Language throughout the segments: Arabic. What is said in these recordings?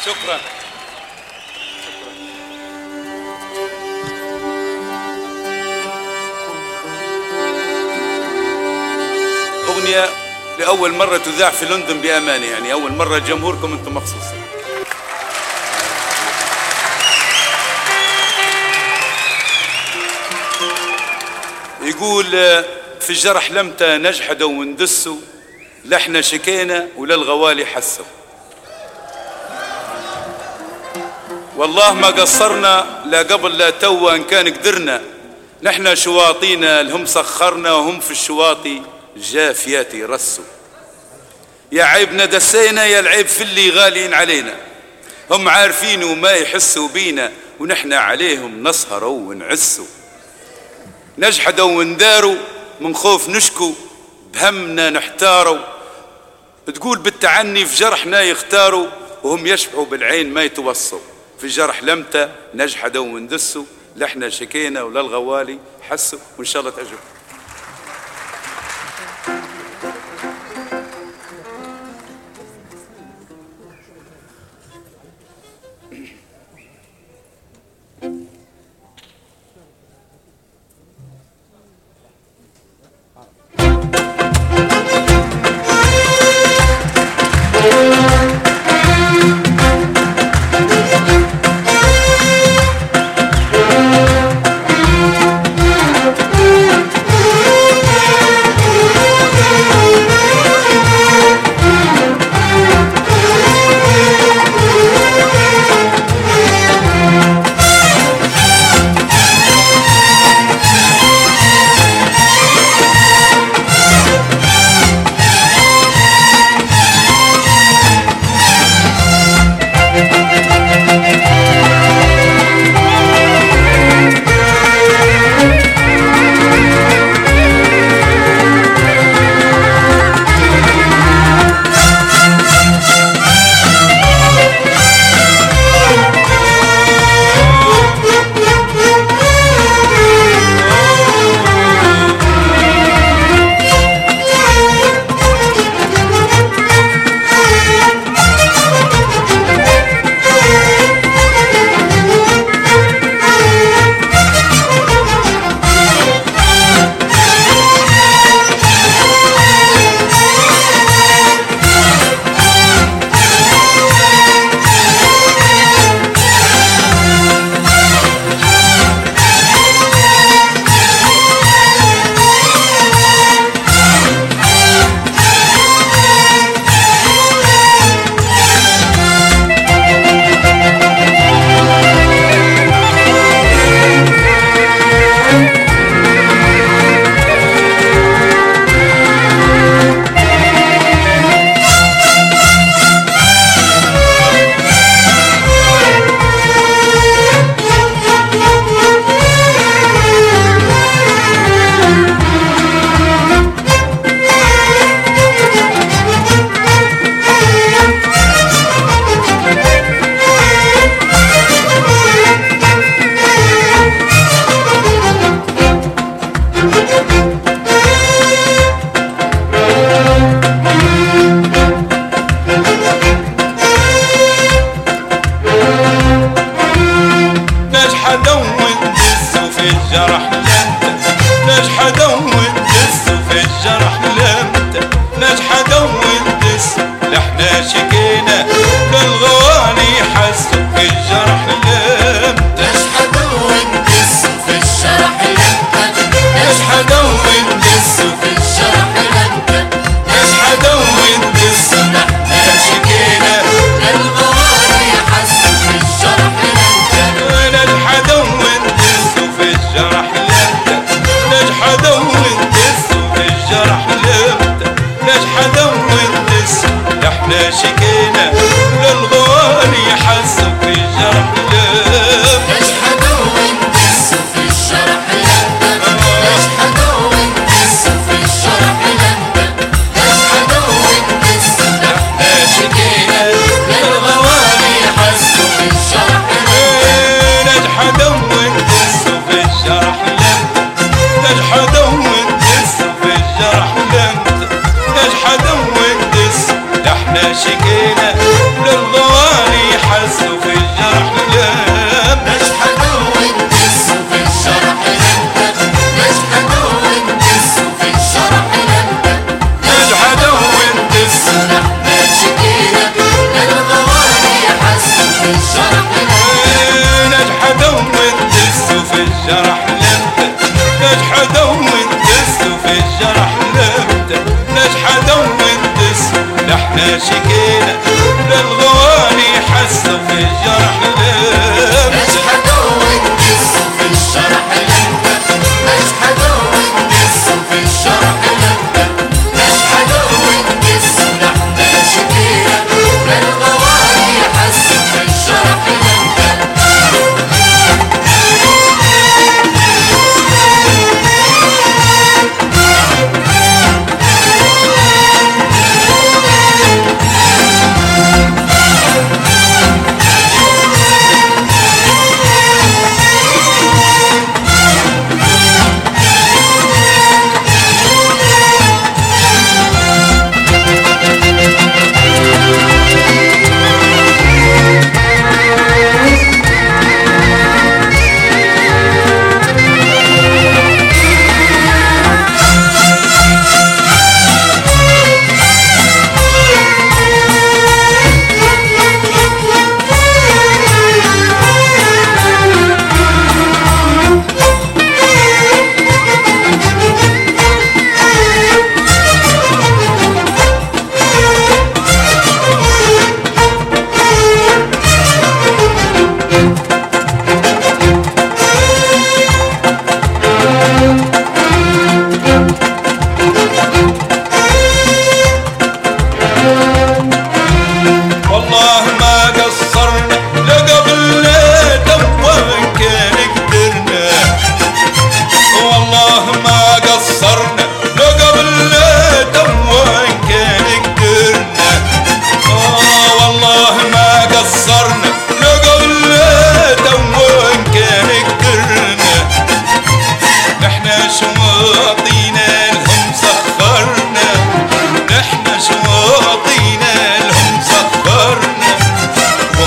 شكرا. أغنية لأول مرة تذاع في لندن بأمانة، يعني أول مرة جمهوركم أنتم مخصوصا. يقول في الجرح لمتى نجحدوا وندسوا، لحنا شكينا وللغوالي حسوا. والله ما قصرنا لا قبل لا توا إن كان قدرنا، نحنا شواطينا الهم سخرنا وهم في الشواطي جافياتي رسوا. يا عيبنا دسينا يا العيب في اللي غالين علينا، هم عارفين وما يحسوا بينا ونحنا عليهم نسهروا ونعسوا. نجحدوا ونداروا من خوف نشكو، بهمنا نحتاروا. تقول بالتعني في جرحنا يختاروا، وهم يشبعوا بالعين ما يتوصوا. في الجرح لمتى نجحدوا وندسوا، لحنا شكينا وللغوالي حسوا. وإن شاء الله تعجبكم. شكينا للغوالي حل والله ما قصرنا لا قبل لا توا كان قدرنا، والله ما قصرنا لا قبل لا توا كان قدرنا، والله ما قصرنا لا قبل لا توا كان قدرنا. نحنا شواطينا لهم سخرنا، نحنا شواطينا لهم سخرنا،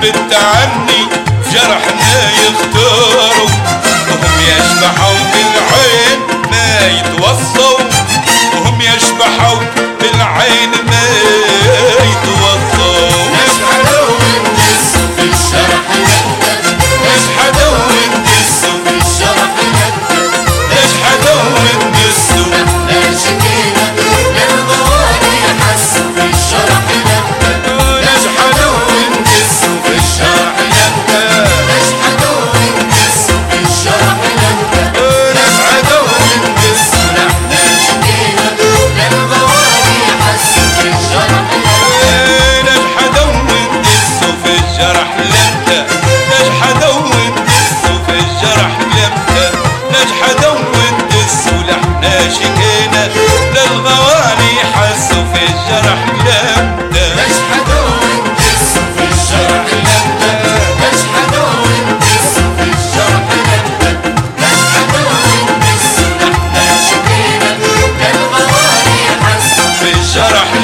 بالتعني في جرحنا يختاروا، وهم يشبحوا بالعين ما يتوصوا، وهم يشبحوا بالعين ما يتوصوا. نشحدوا وندسوا في الشرح نكتب، نشحدوا وندسوا في الشرح نكتب، نشحدوا وندسوا احنا شكينا للغواني حسوا في الشرح نكتب، نشحدوا وندسوا في الشرح نكتب، نشحدوا وندسوا في الشرح نكتب، نشحدوا وندسوا احنا شكينا للغواني حسوا في الشرح نكتب، نجحدوا وندسوا في الجرح لمتة، نجحدوا وندسوا في الجرح لمتة، نجحدوا وندسوا لحنا شكينا للغواني حسوا في الجرح لمتة. نشحدوا وندسوا في الشرح نكتب، نشحدوا وندسوا في الشرح نكتب، نشحدوا وندسوا احنا شكينا للغواني حسوا في الجرح